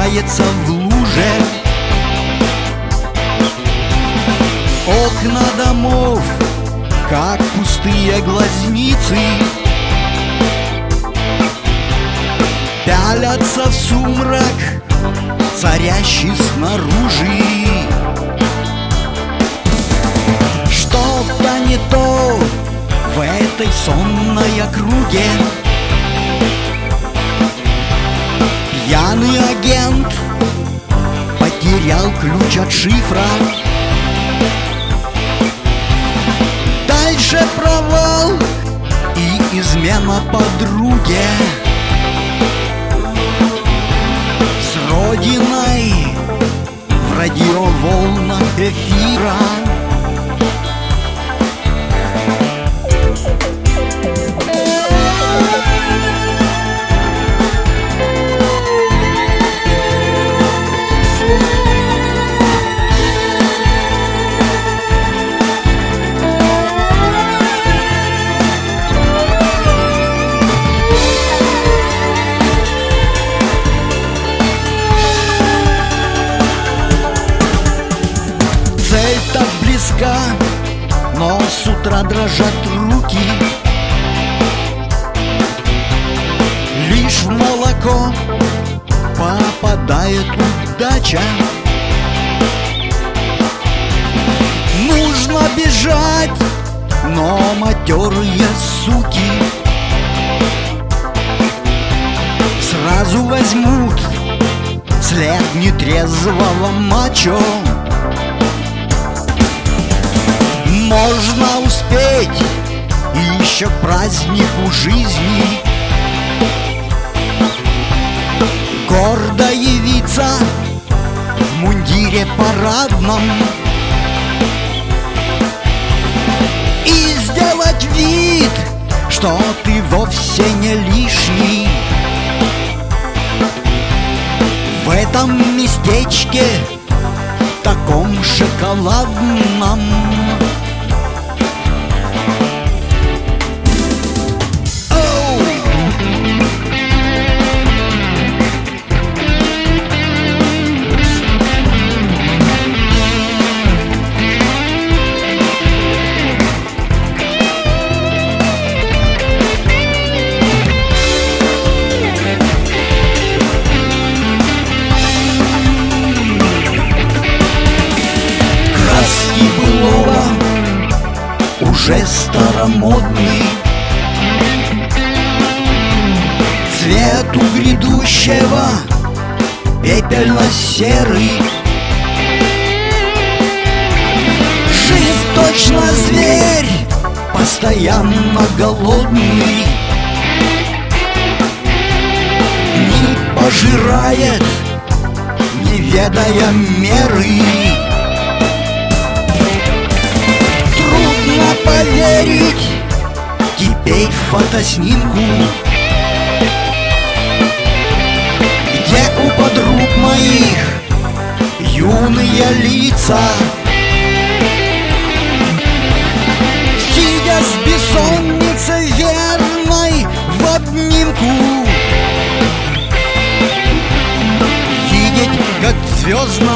валяется в луже. Окна домов, как пустые глазницы, пялятся в сумрак, царящий снаружи. Что-то не то в этой сонной округе. Пьяный агент потерял ключ от шифра. Дальше провал и измена подруге. С родиной в радиоволнах эфира. Так близка, но с утра дрожат руки. Лишь в молоко попадает удача. Нужно бежать, но матерые суки сразу возьмут след нетрезвого мачо. Можно успеть еще к празднику жизни, гордо явиться в мундире парадном и сделать вид, что ты вовсе не лишний. В этом местечке, таком шоколадном, уже старомодный, цвет у грядущего пепельно-серый. Жизнь точно зверь, постоянно голодный, не пожирает, не ведая меры. Поверить теперь фотоснимку, где у подруг моих юные лица, сидя с бессонницей верной в обнимку, видеть, как звездно